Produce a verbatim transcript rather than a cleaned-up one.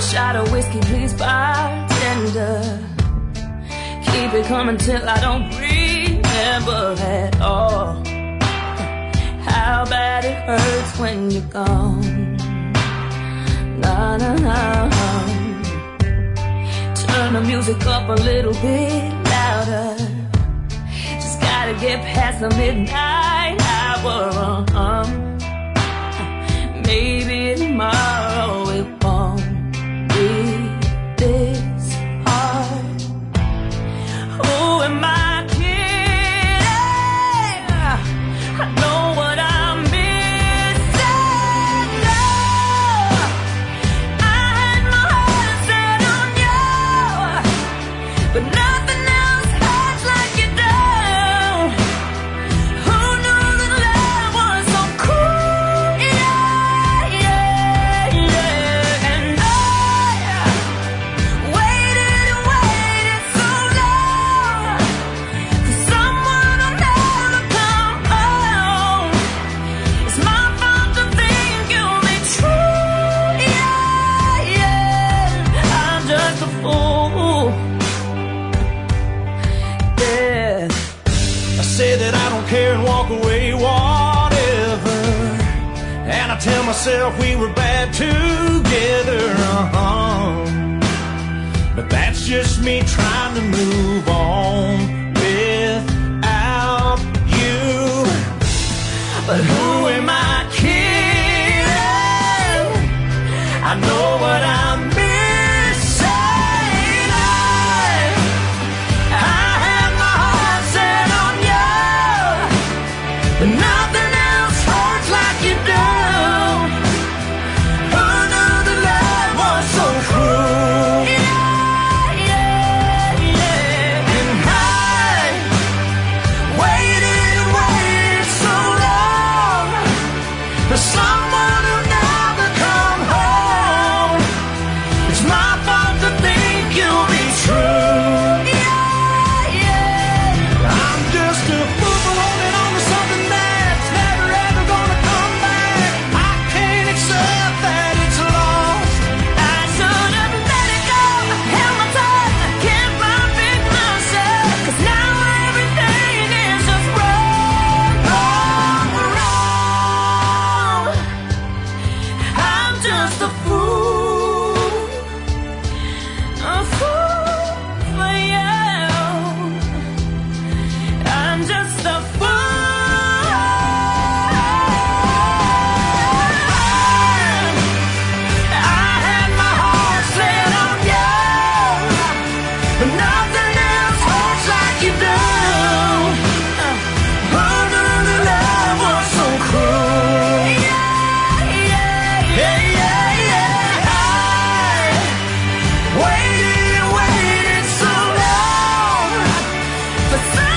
a shot of whiskey, please, bartender. Keep it coming till I don't remember at all how bad it hurts when you're gone. Na na na. Turn the music up a little bit louder. Just gotta get past the midnight hour. Maybe tomorrow it won't be this hard. Who am I kidding? I know what I'm missing. Love. I had my heart set on you, but nothing else hurts like you do. Who knew that love was so cruel? Yeah, yeah, yeah. And I waited and waited so long for someone who'll never come home. It's my fault to think you'll be true. Yeah, yeah. I'm just a fool. Yeah. I say that I don't care and walk away, whatever. And I tell myself we were bad together, uh-huh. But that's just me trying to move on without you. But who am I kidding? I know what I'm missing. I, I had my heart set on you, but nothing else hurts like you do. Who knew that love was so cruel? Yeah, yeah, yeah. And I waited and waited so long for someone who'll never come home. It's my fault to think you'll be true. Yeah, yeah. I'm just a fool for holding on to something that's never ever gonna come back. I can't accept that it's lost. I should have let it go. Held my tongue. Kept my big mouth shut. 'Cause now everything is just wrong, wrong, wrong. I'm just a fool, a fool for you. I'm just a fool. I had my heart set on you, but nothing else hurts like you do. Who knew that love was so cruel? Yeah, yeah, Yeah, yeah, yeah. I waited and waited so long for some